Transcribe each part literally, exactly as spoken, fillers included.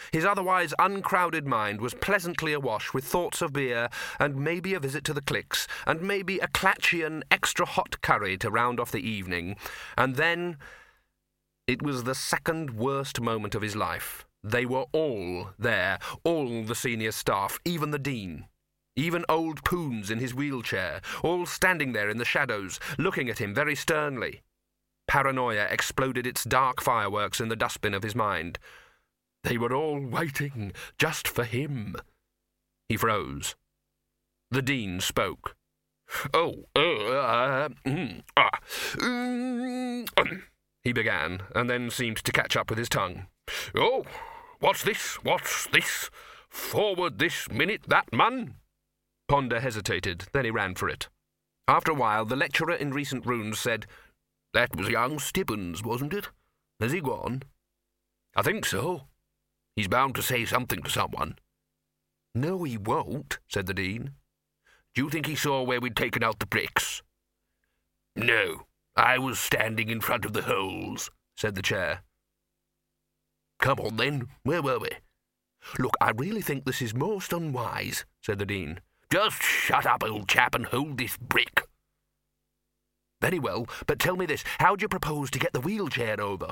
His otherwise uncrowded mind was pleasantly awash with thoughts of beer, and maybe a visit to the Clicks, and maybe a Clatchian extra hot curry to round off the evening. And then it was the second worst moment of his life. They were all there, all the senior staff, even the dean. Even old Poons in his wheelchair, all standing there in the shadows, looking at him very sternly. Paranoia exploded its dark fireworks in the dustbin of his mind. They were all waiting just for him. He froze. The dean spoke. Oh, uh, uh, mm, ah, mm, um, he began, and then seemed to catch up with his tongue. Oh, what's this? What's this? Forward this minute, that man? Ponder hesitated, then he ran for it. After a while, the lecturer in recent runes said, That was young Stibbons, wasn't it? Has he gone? I think so. He's bound to say something to someone. No, he won't, said the dean. Do you think he saw where we'd taken out the bricks? No, I was standing in front of the holes, said the chair. Come on, then. Where were we? Look, I really think this is most unwise, said the dean. Just shut up, old chap, and hold this brick. Very well, but tell me this. How do you propose to get the wheelchair over?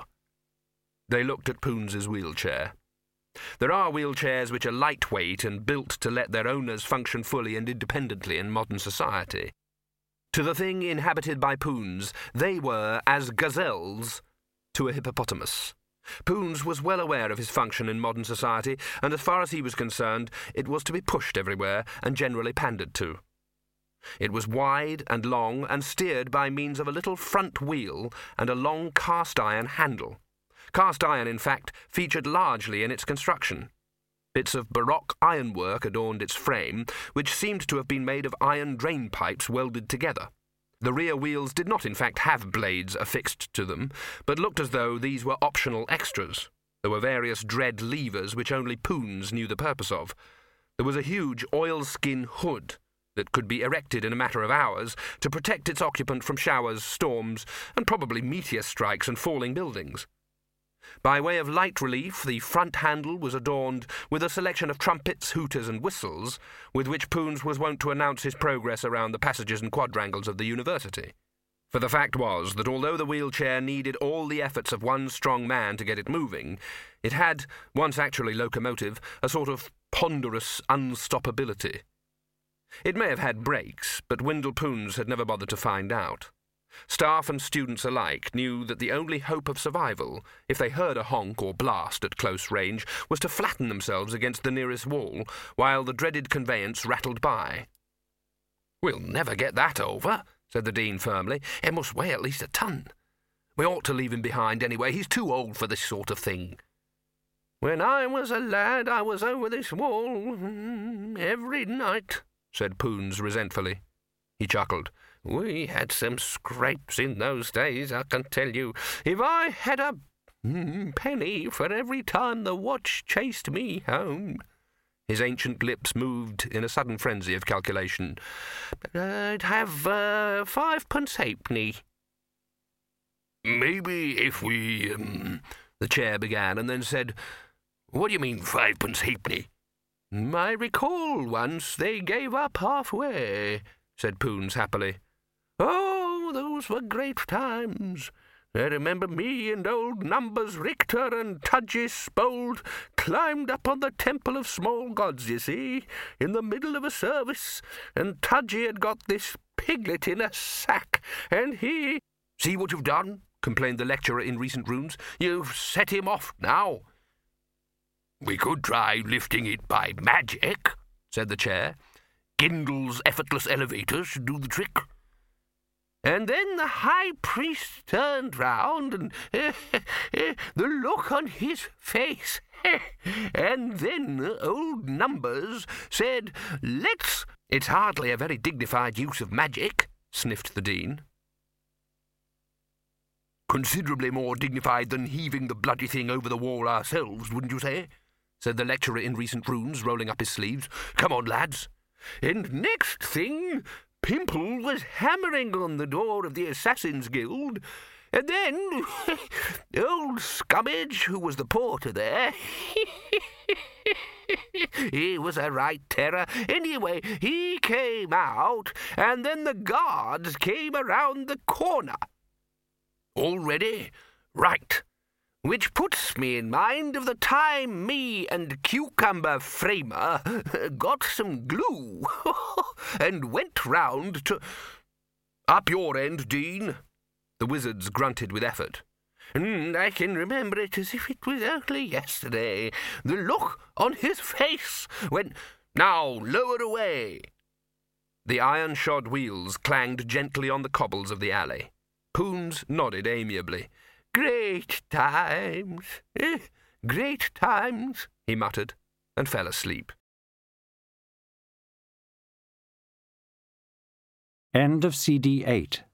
They looked at Poons's wheelchair. There are wheelchairs which are lightweight and built to let their owners function fully and independently in modern society. To the thing inhabited by Poons, they were as gazelles to a hippopotamus. Poons was well aware of his function in modern society, and as far as he was concerned, it was to be pushed everywhere and generally pandered to. It was wide and long and steered by means of a little front wheel and a long cast-iron handle. Cast iron, in fact, featured largely in its construction. Bits of baroque ironwork adorned its frame, which seemed to have been made of iron drain pipes welded together. The rear wheels did not, in fact, have blades affixed to them, but looked as though these were optional extras. There were various dread levers which only Poons knew the purpose of. There was a huge oilskin hood that could be erected in a matter of hours to protect its occupant from showers, storms, and probably meteor strikes and falling buildings. By way of light relief, the front handle was adorned with a selection of trumpets, hooters, and whistles, with which Poons was wont to announce his progress around the passages and quadrangles of the university. For the fact was that although the wheelchair needed all the efforts of one strong man to get it moving, it had, once actually locomotive, a sort of ponderous unstoppability. It may have had brakes, but Windle Poons had never bothered to find out. Staff and students alike knew that the only hope of survival, if they heard a honk or blast at close range, was to flatten themselves against the nearest wall, while the dreaded conveyance rattled by. "We'll never get that over," said the dean firmly. "It must weigh at least a ton. We ought to leave him behind anyway. He's too old for this sort of thing." "When I was a lad, I was over this wall every night," said Poons resentfully. He chuckled. "We had some scrapes in those days, I can tell you. If I had a penny for every time the watch chased me home." His ancient lips moved in a sudden frenzy of calculation. "I'd have uh, fivepence halfpenny." "Maybe if we..." Um, the chair began, and then said, "What do you mean, fivepence halfpenny?" "I recall once they gave up halfway," said Poons happily. "Oh, those were great times. I remember me and old Numbers Richter and Tudgy Spold climbed up on the Temple of Small Gods, you see, in the middle of a service, and Tudgy had got this piglet in a sack, and he—" "See what you've done?" complained the lecturer in recent runes. "You've set him off now." "We could try lifting it by magic," said the chair. "Gindle's effortless elevator should do the trick." And then the high priest turned round, and uh, uh, the look on his face, and then old Numbers said, "Let's—" "It's hardly a very dignified use of magic," sniffed the dean. "Considerably more dignified than heaving the bloody thing over the wall ourselves, wouldn't you say?" said the lecturer in recent runes, rolling up his sleeves. "Come on, lads." And next thing, Pimple was hammering on the door of the Assassin's Guild, And then old Scummage, who was the porter there, he was a right terror. Anyway, he came out, and then the guards came around the corner. All ready? Right. Which puts me in mind of the time me and Cucumber Framer got some glue and went round to... Up your end, Dean. The wizards grunted with effort. Mm, I can remember it as if it was only yesterday. The look on his face when... Now, lower away. The iron-shod wheels clanged gently on the cobbles of the alley. Poons nodded amiably. Great times, eh, great times, he muttered, and fell asleep. End of C D eight.